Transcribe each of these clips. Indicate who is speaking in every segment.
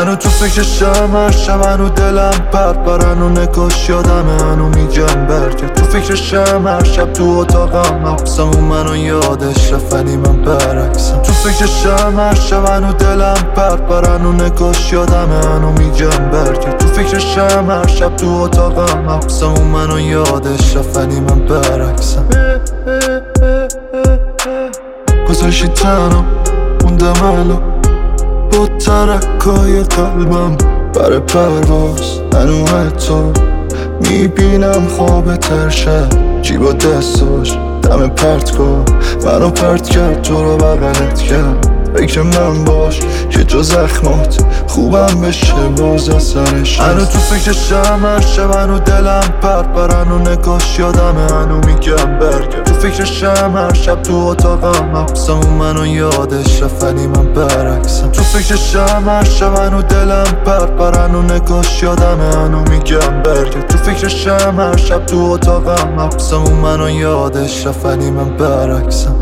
Speaker 1: هنو تو فکرشم، هر شب هنو دلم پرپرن و نگاش یادمه، هنو میگم برگرد. تو فکرشم، هر شب تو اتاقم حبسم و منو یادش رفت ولی من برعکسم. تو فکرشم، هر شب هنو دلم پرپرن و نگاش یادمه، هنو میگم برگرد. تو فکرشم، هر شب تو اتاقم حبسم و منو یادش رفت ولی من برعکسم. گذاشتی تنها موندم الان با ترکای قلبم برای پرواز. هنو حتی میبینم خواب ترشب جیبا دستاش دم پرتگاه منو پرت کرد، تو رو بغلت کرد. فکر من باش که تو زخمات خوبم بشه باز از سرش. هنو تو فکرشم، هر شب هنو دلم پرپرن و نگاش یادمه، هنو میگم برگرد. تو فکرشم، هر شب تو اتاقم حبسم و منو یادش رفت ولی من برعکسم. تو فکرشم، هر شب هنو دلم پرپرن و نگاش یادمه، هنو میگم برگرد. تو فکرشم، هر شب تو اتاقم حبسم و منو یادش رفت ولی من برعکسم.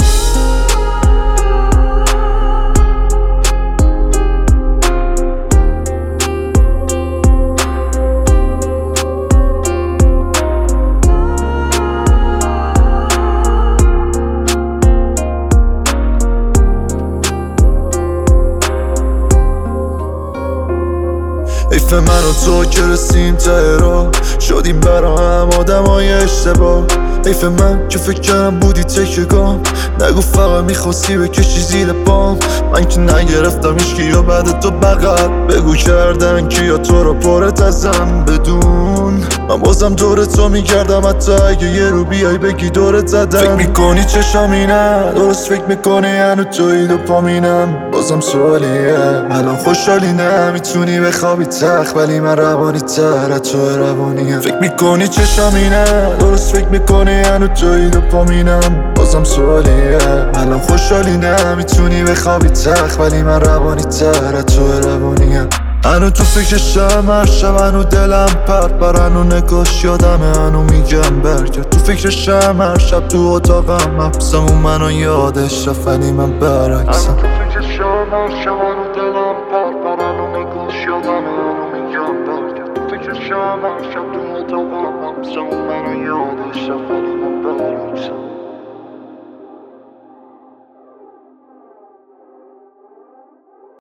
Speaker 1: حیف من و تو که رسیم ته را شدیم برا هم آدمای اشتباه. حیف من که فکر کردم بودی تکیه‌گام، نگو فقط میخواستی بکشی زیر پام. من که نگرفتم هیچکی یا بعد تو بغل بگو کردن کیا تو رو پرت ازم بدون. من بازم دور تو میگردم حتی اگه یه رو بیای بگی دورت زدم. فکر میکنی چشمی نه درست فکر میکنی هنو توی دوپامینم. بازم سوالیه الان خوشحالی نه میتونی بخوابی تخت ولی من روانی تر تو روانیم. فکر میکنی چشمی نه درست فکر میکنی هنو توی دوپامینم. بازم سوالیه الان خوشحالی نه میتونی بخوابی تخت ولی من روانی تر تو روانیم. هنو تو فکرشم، هر شب هنو دلم پرپرن و نگاش یادمه، هنو میگم برگرد. تو فکرشم، هر شب تو اتاقم حبسم و منو یادش رفت ولی من برعکسم. هنو تو فکرشم، هر شب هنو دلم پرپرن و نگاش یادمه، هنو میگم برگرد. تو فکرشم، هر شب تو اتاقم حبسم و منو یادش رفت.